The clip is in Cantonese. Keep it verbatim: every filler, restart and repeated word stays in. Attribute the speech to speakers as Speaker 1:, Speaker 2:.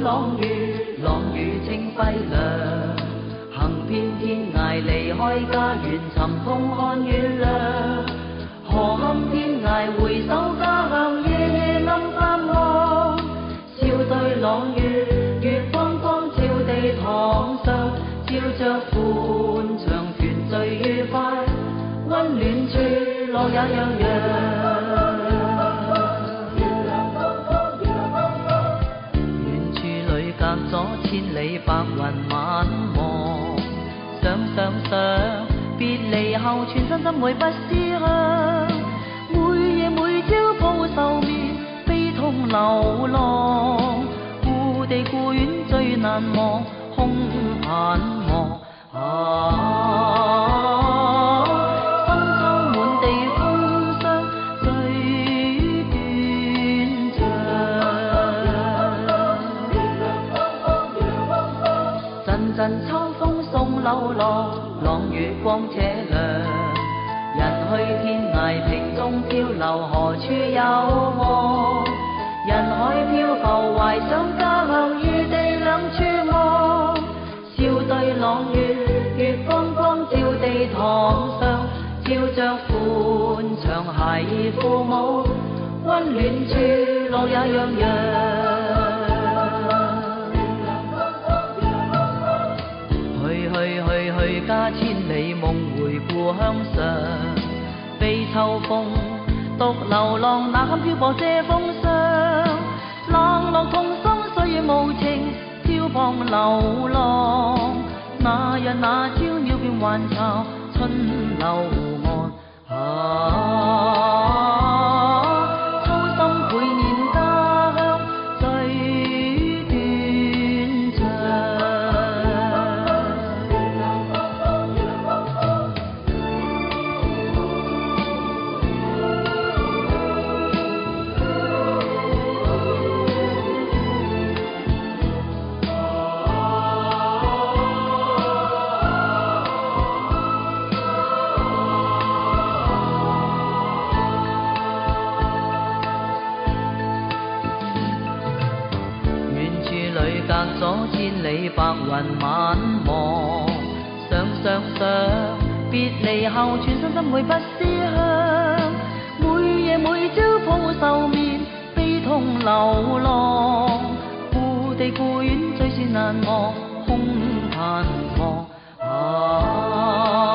Speaker 1: 朗月，朗月清輝亮。行遍天涯離開家園，尋痛看月亮。何堪天涯回首家鄉，夜夜諗盼望。笑對朗月，月光光照地堂上，照着歡暢團聚愉快，溫暖處樂也洋洋。遠處裏隔咗千里白雲晚望，想想想，別離後全身心會不思鄉。每夜每朝抱愁眠，悲痛流浪。故地故園最難忘，空盼望。啊，深秋滿地風霜，最斷腸。陣陣秋風送柳浪，朗月光且亮。人去天涯瓶中漂流，何處有望？人海漂浮，懷想家鄉，異地兩處望。笑對朗月，月光光照地堂上，照着歡暢孩兒父母，溫暖處樂也洋洋。去去去去家千里夢回故鄉上，悲秋風獨流浪，哪堪漂泊這風霜？冷落痛心歲月無情，漂泊流浪。那日那朝鳥便還巢，春流岸。啊，秋心倍念家鄉，最斷隔咗千里白雲晚望，想想想，別離後全身心會不思鄉。每夜每朝抱愁眠，悲痛流浪。故地故園最是難忘，空盼望。啊